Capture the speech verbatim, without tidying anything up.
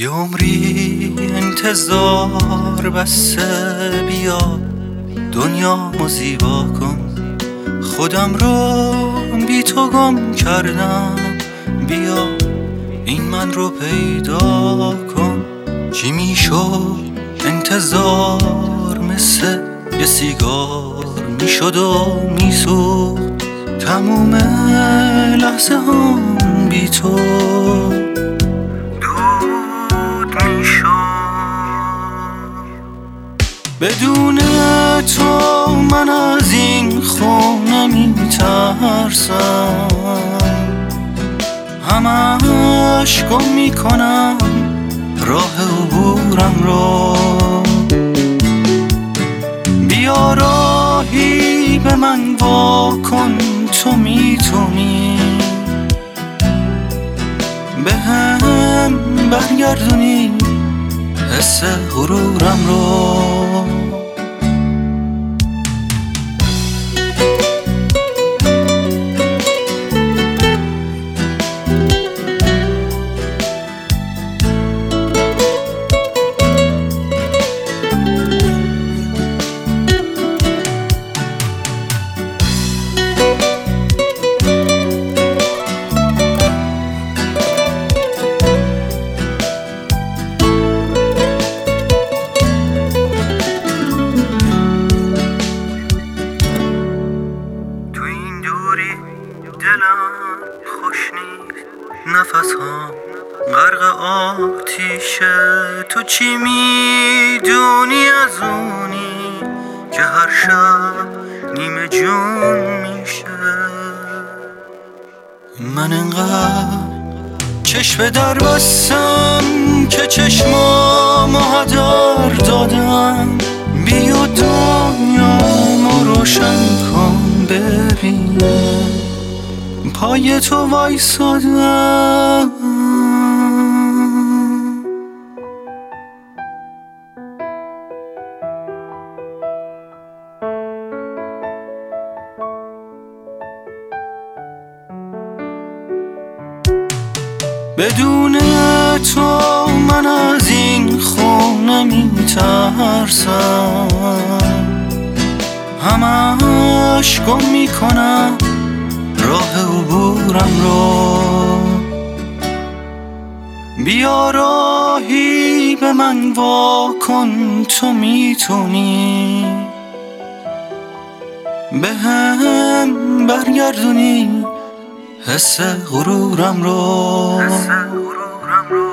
یه عمری انتظار بسته، بیا دنیامو زیبا کن. خودم رو بی تو گم کردم، بیا این من رو پیدا کن. چی میشد انتظار مثل یه سیگار میشد و میسوخت، تموم لحظه هم بی تو دود میشد. بدون تو من از این خونه میترسم، همش گم میکنم راه عبورم رو. بیا راهی به من واکن، تو میتونی به هم برگردونی حس غرورم رو. دلم خوش نیست، نفس هم غرق آتیشه. تو چی میدونی از اونی که هر شب نیمه جون میشه؟ من انقدر چشم در بستم که چشمامو هدر دادم. بیا دنیامو روشن کن، ببین پای تو وایسادم. بدون تو من از این خونه میترسم، همش گم میکنم راه عبورم رو. بیا راهی به من واکن، تو میتونی به هم برگردونی حس غرورم رو.